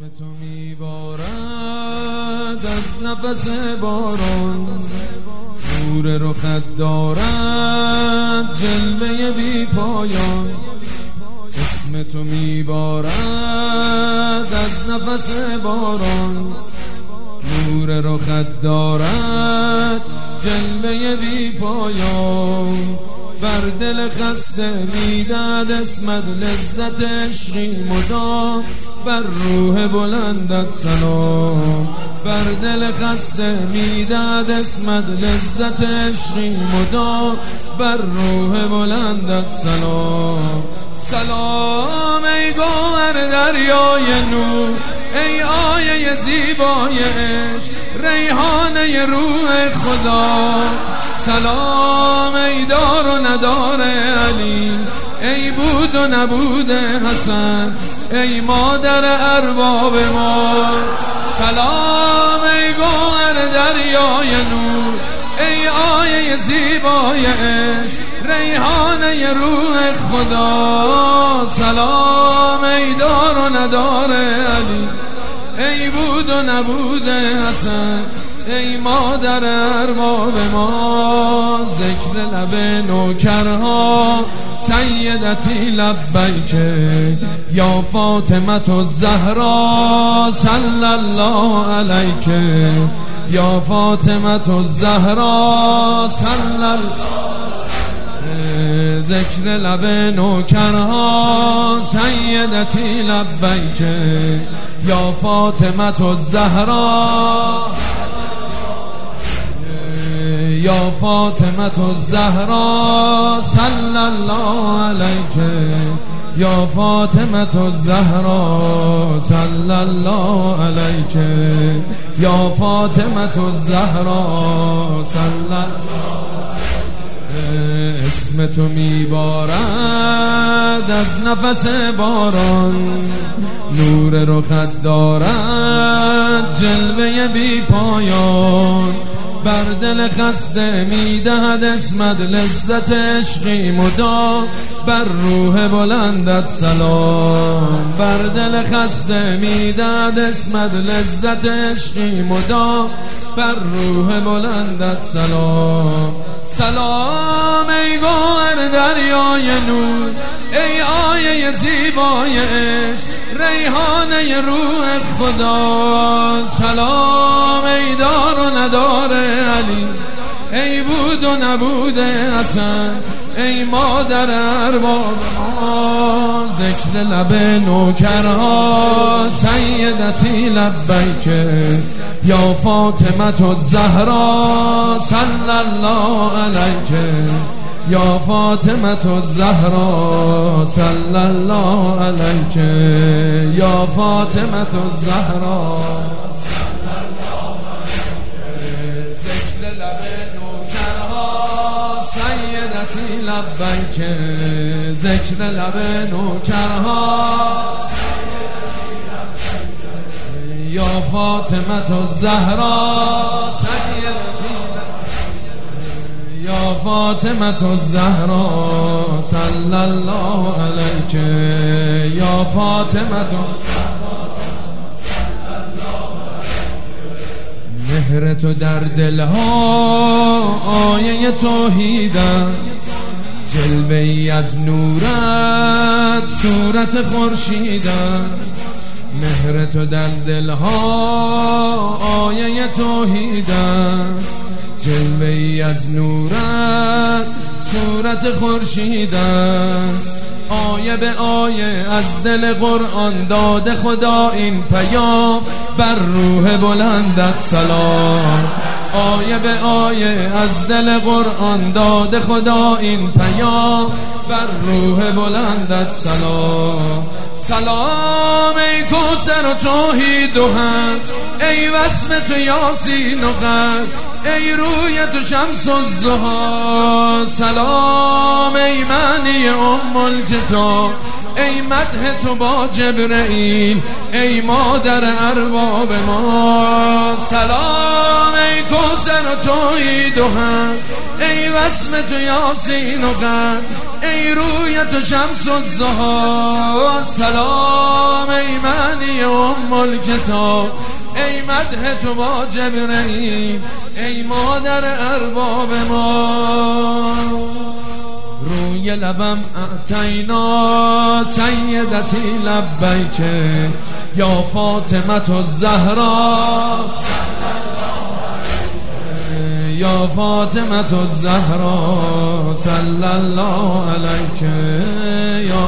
اسم تو میبارد از نفس باران، نور رخت دارد جلوه بی پایان. اسم تو میبارد از نفس باران، نور رخت دارد جلوه بی پایان. بر دل خسته میدهد اسمت لذت عشقی مدام، بر روح بلندت سلام. بر دل خسته میدهد اسمت لذت عشقی مدام، بر روح بلندت سلام. سلام ای گوهر دریای نور، ای آیه زیبای عشق، ریحانه روح خدا. سلام ای دار و ندار علی، ای بود و نبود حسن، ای مادر ارباب ما. سلام ای گوهر دریای نور، ای آیه زیبای عشق، ریحانه روح خدا. سلام ای دار و ندار علی، ای بود و نبود حسن، ای مادر ارباب ما. ذکر لب نوکرها سیدتی لبیک یا فاطمه الزهرا، صلی الله علیک یا فاطمه الزهرا، صلی الله. ذکر لب نوکرها سیدتی لبیک یا فاطمه الزهرا، یا فاطمه الزهرا، صلی الله علیک یا فاطمه الزهرا، صلی الله علیک یا فاطمه الزهرا، صلی الله. اسم تو میبارد از نفس باران، نور رخت دارد جلوه بی پایان. بر دل خسته میدهد اسمت لذت عشقی مدام، بر روح بلندت سلام. بر دل خسته میدهد اسمت لذت عشقی مدام، بر روح بلندت سلام. سلام ای گوهر دریای نور، ای آیه زیبای عشق، ریحانه روح خدا. سلام ای دار و ندار علی، ای بود و نبود حسن، ای مادر ارباب ما. ذکر لب نوکرها سیدتی لبیک یا فاطمه الزهرا، صلی الله علیک یا فاطمه الزهرا، صلی الله علیک یا فاطمه الزهرا. ذکر لب نوکرها سیدتی لبیک، ذکر لب نوکرها یا فاطمه الزهرا، سیدتی یا فاطمه الزهرا، صلی الله علیک یا فاطمه. مهر تو در دلها آیه توحید است، جلوه ای از نورت صورت خورشید است. مهر تو در دلها آیه توحید است، جلوه ای از نورت صورت خورشید است. آیه به آیه از دل قرآن داده خدا این پیام، بر روح بلندت سلام. آیه به آیه از دل قرآن داده خدا این پیام، بر روح بلندت سلام. سلام ای کوثر و توحید و حق، ای وصف تو یاسین و قد، ای روی تو شمس الضحی. سلام ای معنی ام الکتاب، ای مدح تو با جبرئیل، ای مادر ارباب ما. سلام ای کوثر و توحید و حق، ای وسم تو یاسین و قند، ای روی تو شمس الضحی. سلام ای معنی ام الکتاب، ای مدح تو با جبرئیل، ای مادر ارباب ما. روی لبم اعطینا سیدتی لبیک یا فاطمة الزهرا، یا فاطمة الزهرا صلی الله علیک، یا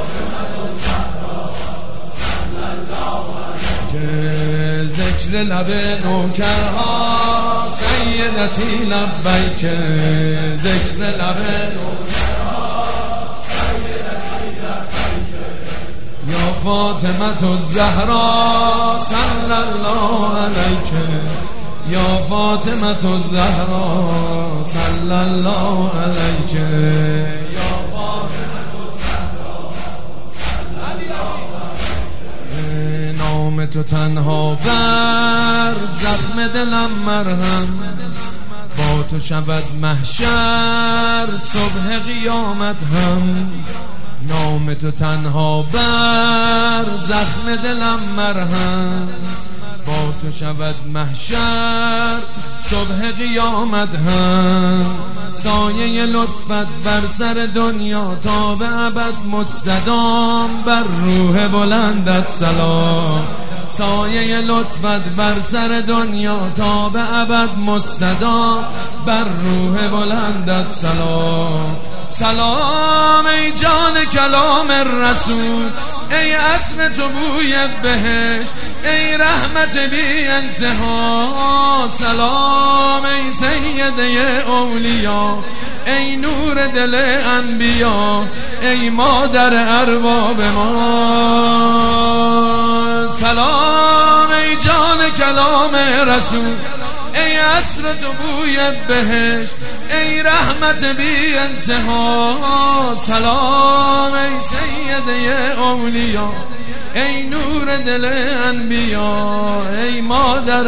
ذکر لب نوکرها سیدتی لبیک، ذکر لب نوکرها سیدتی لبیک، یا فاطمة الزهرا صلی الله علیک، یا فاطمة الزهرا صلی الله علیک، یا فاطمة الزهرا صلی الله علیک. نام تو تنها بر زخم دلم مرهم، با تو شود محشر صبح قیامت هم. نام تو تنها بر زخم دلم مرهم، با تو شود محشر صبح قیامت هم. سایه لطفت بر سر دنیا تا به ابد مستدام، بر روح بلندت سلام. سایه لطفت بر سر دنیا تا به ابد مستدام، بر روح بلندت سلام. سلام ای جان کلام رسول، ای عطر تو بوی بهشت، ای رحمت بی انتها. سلام ای سیده اولیا، ای نور دل انبیا، ای مادر ارباب ما. سلام ای جان کلام رسول، ای عطر تو بوی بهشت، ای رحمت بی انتها. سلام ای سیده اولیا، ای نور دل انبیا، ای مادر،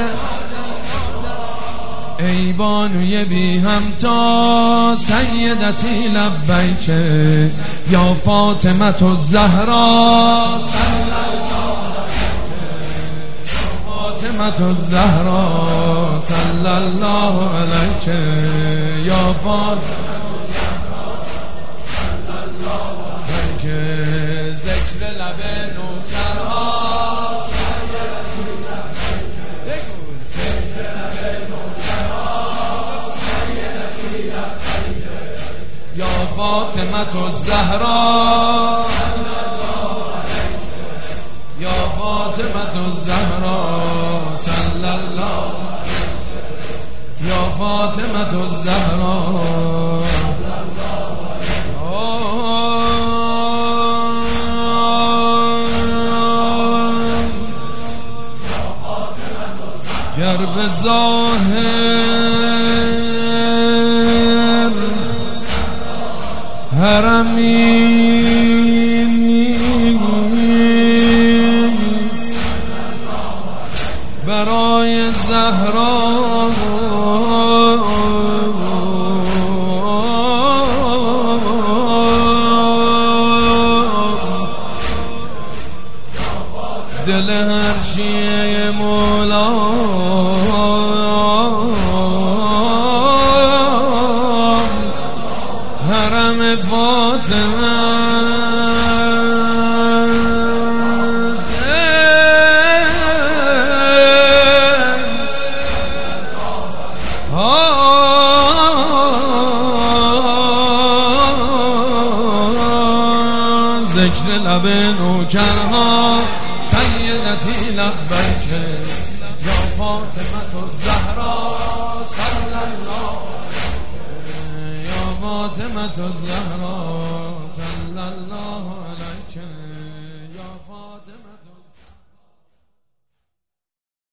ای بانوی بی همتا سیدتی لبیک، یا فاطمة الزهرا صلی الله علیک، یا فاطمة الزهرا صلی الله علیک، یا فاطمة الزهرا صلی الله علیک. ذکر لب نوکرها سیدتی لبیک، ذکر لب نوکرها سیدتی لبیک، یا فاطمة الزهرا صلی الله علیک، یا فاطمة الزهرا صلی الله علیک، یا فاطمة الزهرا. گر به ظاهر حرمی نیست، برای زهرا دل هر شیعه مولا حرم فاطمه ذکر لب نوکرها سیدتی لبیک، یا فاطمة الزهرا صلی الله علیک، یا فاطمة الزهرا صلی الله علیک.